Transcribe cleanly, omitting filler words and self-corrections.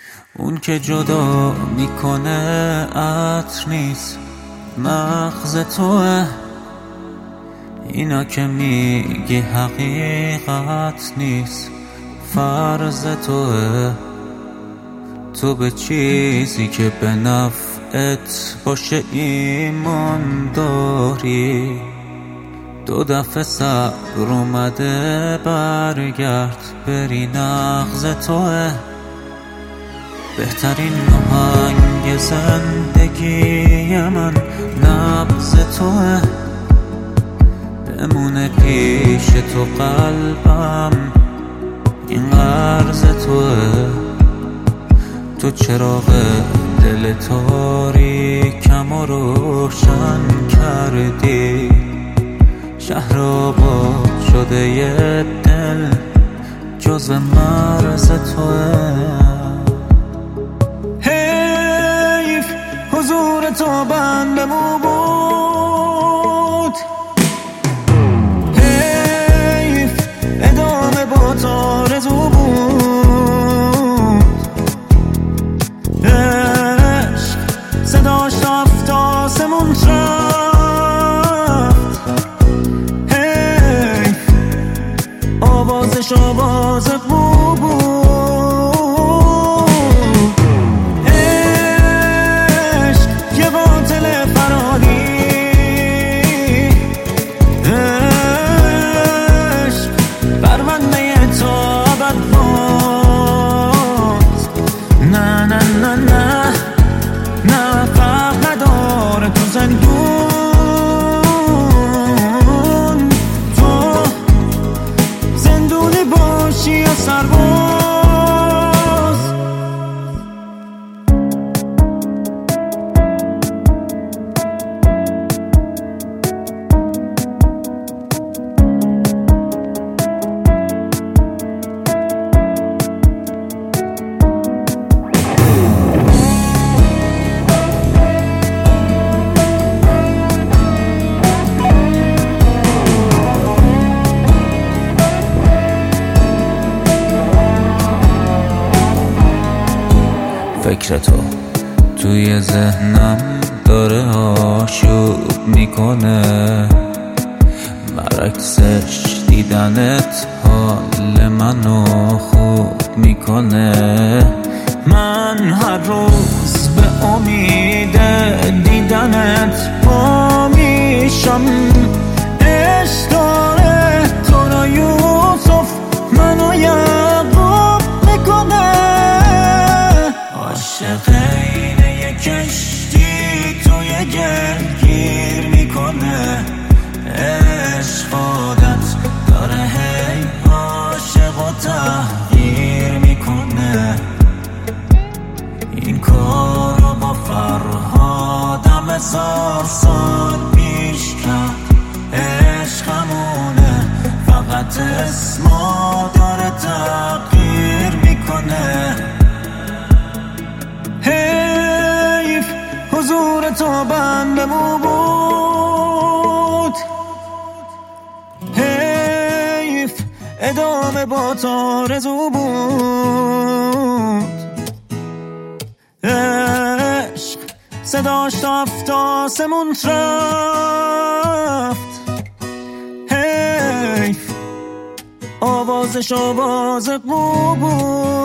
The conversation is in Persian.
اون که جدا میکنه عطر نیست، مغز توه. اینا که میگی حقیقت نیست، فرض توه. تو به چیزی که به نفعت باشه ایمان داری. 2 دفعه صبر اومده برگرد، بری نغز توه. بهترین آهنگ زندگی من نبض توه. بمونه پیش تو قلبم، این قرض توه. تو چراغ دل تاریکم و روشن کردی. شهر آباد شده یه دل جزو مرز توه. حیف حضور تو بندمو بود، حیف ادامه با تو آرزو بود. عشق صداش رفت آسمون رفت، حیف آوازش آواز بو بود. فکر تو توی ذهنم داره آشوب میکنه. برعکسش دیدنت حال منو خوب میکنه. من هر روز به امید دیدنت پا میشم. عشق داره تو را یوسف منو یعقوب میکنه. عاشق اینه یه کشتی توی گلگیر میکنه. عشق عادت داره هی عاشق و تحقیر میکنه. این کارو با فرهادم 1000 سال پیش کرد. عشقمونه فقط اسمو داره تغییر میکنه. حیف حضور تو بندمو بود، حیف ادامه با تو آرزو بود. عشق صداش رفت آسمون رفت، حیف آوازش آواز بود.